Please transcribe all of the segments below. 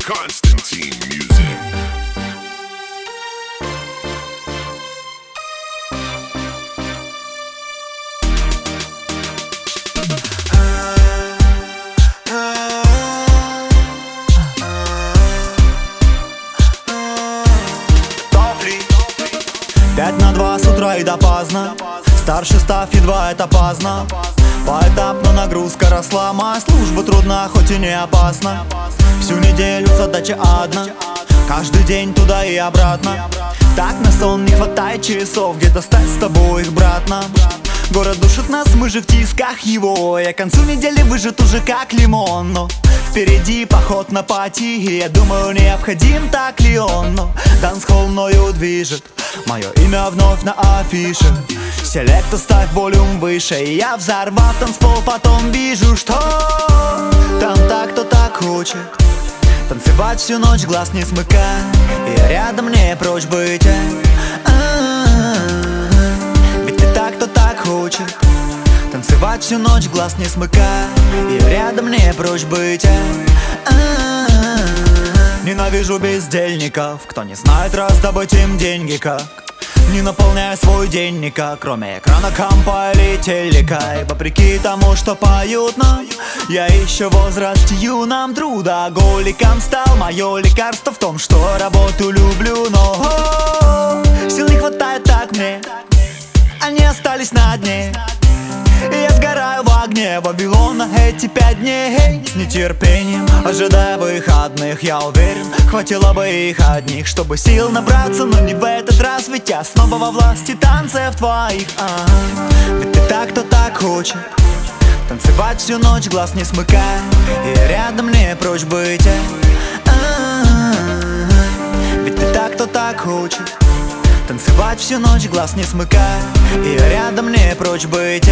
Konstantin Music. Пять на 2 с утра и допоздна. Старше став едва это поздно. Поэтапно нагрузка росла. Моя служба трудна, хоть и не опасна. Всю неделю задача одна, каждый день туда и обратно. Так на сон не хватает часов, где достать с тобой их, брат, нам. Город душит нас, мы же в тисках его. Я к концу недели выжат уже как лимон. Но впереди поход на пати, и я думаю, необходим так ли он. Но дансхолл мною движет, мое имя вновь на афише. Селекта, ставь волюм выше, и я, взорвав танцпол, потом вижу, что там так, кто так хочет танцевать всю ночь, глаз не смыкая. И рядом не прочь быть. Ведь ты так, кто так хочет танцевать всю ночь, глаз не смыкая. И рядом не прочь быть. Ненавижу бездельников, кто не знает раздобыть им деньги как. Не наполняя свой день никак, кроме экрана компа или телека. И вопреки тому, что поют нам, я еще в возрасте юном трудоголиком стал. Мое лекарство в том, что работу люблю, но сил не хватает так мне, они остались на дне. И я сгораю в огне Вавилона эти 5 дней. С нетерпением ожидая выходных, я уверен, хватило бы их одних, чтобы сил набраться, но не в этот раз. Ведь я снова во власти танцев твоих. Ведь ты так, кто так хочет танцевать всю ночь, глаз не смыкая. И рядом не прочь быть. Ведь ты так, кто так хочет танцевать всю ночь, глаз не смыкая. И рядом не прочь быть.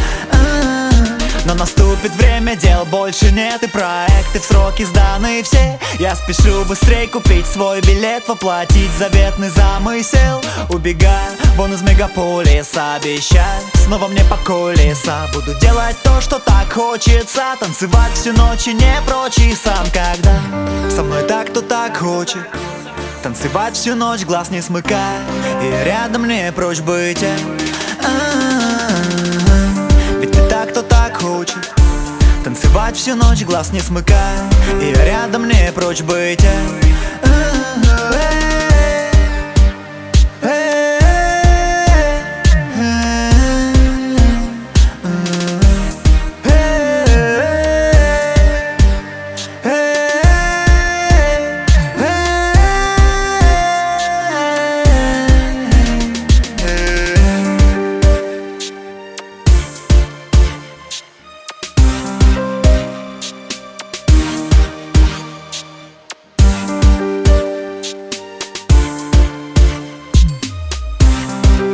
Но наступит время, дел больше нет, и проекты в сроки сданы все. Я спешу быстрей купить свой билет, воплотить заветный замысел. Убегая вон из мегаполиса, обещаю, снова мне покой леса. Буду делать то, что так хочется, танцевать всю ночь и не прочь. И сам, когда со мной так, кто так хочет танцевать всю ночь, глаз не смыкая. И рядом не прочь быть. Ведь ты так, кто так хочет танцевать всю ночь, глаз не смыкая. И рядом не прочь быть.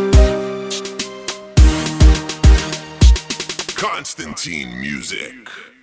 Konstantin Music.